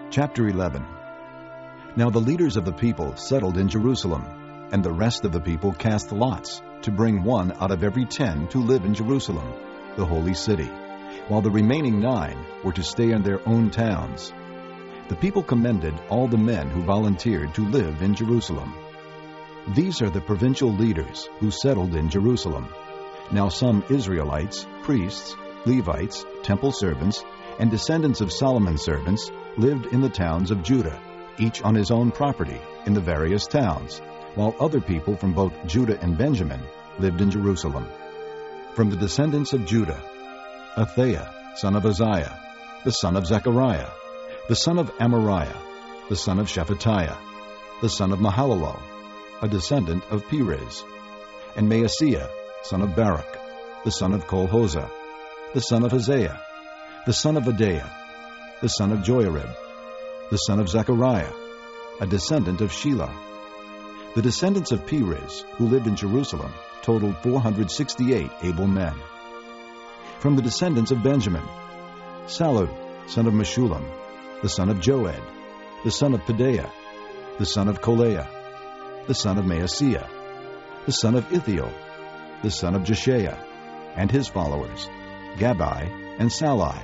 Chapter 11. Now the leaders of the people settled in Jerusalem, and the rest of the people cast lots to bring one out of every 10 to live in Jerusalem, the holy city, while the remaining 9 were to stay in their own towns. The people commended all the men who volunteered to live in Jerusalem. These are the provincial leaders who settled in Jerusalem. Now some Israelites, priests, Levites, temple servants, and descendants of Solomon's servants lived in the towns of Judah, each on his own property in the various towns, while other people from both Judah and Benjamin lived in Jerusalem. From the descendants of Judah, Athaiah, son of Uzziah, the son of Zechariah, the son of Amariah, the son of Shephatiah, the son of Mahalalel, a descendant of Perez, and Maaseiah, son of Baruch, the son of Kolhozah, the son of Hosea, the son of Adaiah, the son of Joiarib, the son of Zechariah, a descendant of Shelah. The descendants of Perez, who lived in Jerusalem, totaled 468 able men. From the descendants of Benjamin, Sallu, son of Meshullam, the son of Joed, the son of Pedaiah, the son of Kolaiah, the son of Maaseiah, the son of Ithiel, the son of Jeshaiah, and his followers, Gabai and Sallai,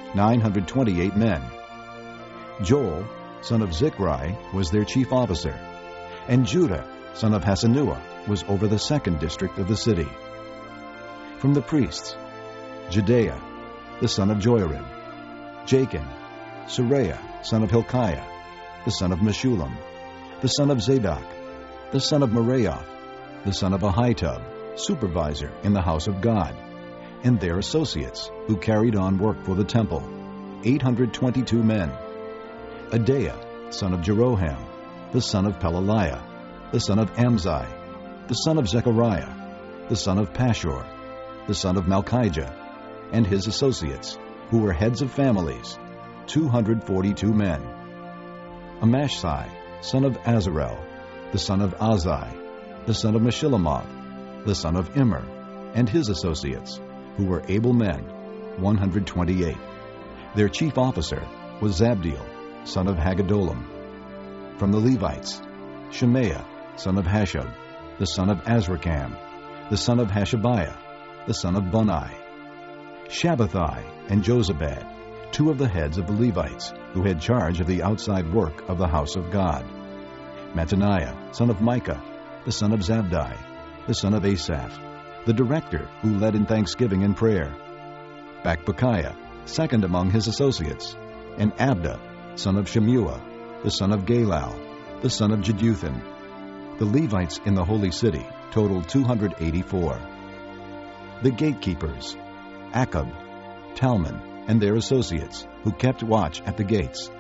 928 men. Joel, son of Zichri, was their chief officer, and Judah, son of Hasenuah, was over the 2nd district of the city. From the priests, Jedaiah, the son of Joiarib, Jachin, Seraiah, son of Hilkiah, the son of Meshullam, the son of Zadok, the son of Meraioth, the son of Ahitub, supervisor in the house of God, and their associates, who carried on work for the temple, 822 men. Adaiah, son of Jeroham, the son of Pelaliah, the son of Amzai, the son of Zechariah, the son of Pashur, the son of Malchijah, and his associates, who were heads of families, 242 men. Amashsai, son of Azarel, the son of Azai, the son of Meshillemoth, the son of Immer, and his associates, who were able men, 128. Their chief officer was Zabdiel, son of Haggedolim. From the Levites, Shemaiah, son of Hashab, the son of Azrikam, the son of Hashabiah, the son of Bunai. Shabbathai and Jozabad, 2 of the heads of the Levites, who had charge of the outside work of the house of God. Mattaniah, son of Micah, the son of Zabdi, the son of Asaph, the director who led in thanksgiving and prayer. Bakbukiah, second among his associates, and Abda, son of Shemuah, the son of Galal, the son of Jeduthun. The Levites in the holy city totaled 284. The gatekeepers, Akab, Talmon, and their associates, who kept watch at the gates,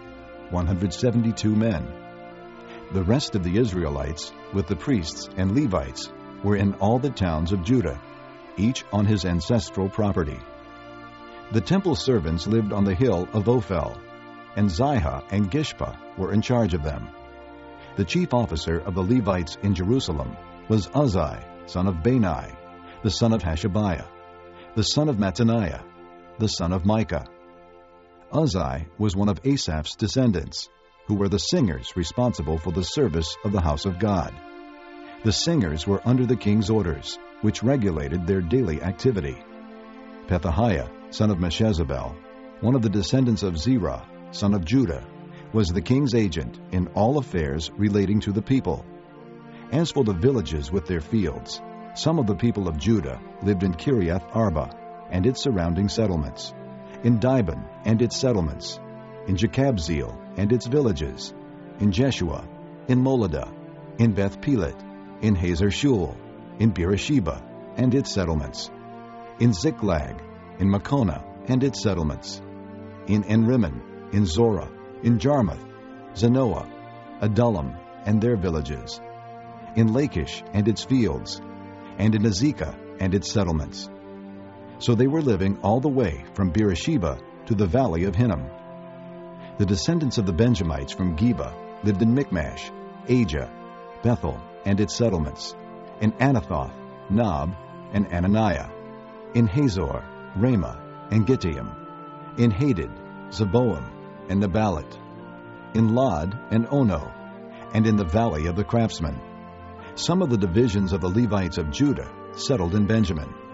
172 men. The rest of the Israelites, with the priests and Levites, were in all the towns of Judah, each on his ancestral property. The temple servants lived on the hill of Ophel, and Zihah and Gishpa were in charge of them. The chief officer of the Levites in Jerusalem was Uzzi, son of Bani, the son of Hashabiah, the son of Mattaniah, the son of Micah. Uzzi was one of Asaph's descendants, who were the singers responsible for the service of the house of God. The singers were under the king's orders, which regulated their daily activity. Pethahiah, son of Meshezabel, one of the descendants of Zerah, son of Judah, was the king's agent in all affairs relating to the people. As for the villages with their fields, some of the people of Judah lived in Kiriath Arba and its surrounding settlements, in Dibon and its settlements, in Jekabzeel and its villages, in Jeshua, in Moladah, in Beth Pelet, in Hazer Shul, in Beersheba and its settlements, in Ziklag, in Makona and its settlements, in Enrimmon, in Zorah, in Jarmuth, Zanoah, Adullam and their villages, in Lachish and its fields, and in Azekah and its settlements. So they were living all the way from Beersheba to the valley of Hinnom. The descendants of the Benjamites from Geba lived in Michmash, Ajah, Bethel and its settlements, in Anathoth, Nob, and Ananiah, in Hazor, Ramah, and Gittaim, in Hadid, Zeboim, and Neballat, in Lod and Ono, and in the valley of the craftsmen. Some of the divisions of the Levites of Judah settled in Benjamin.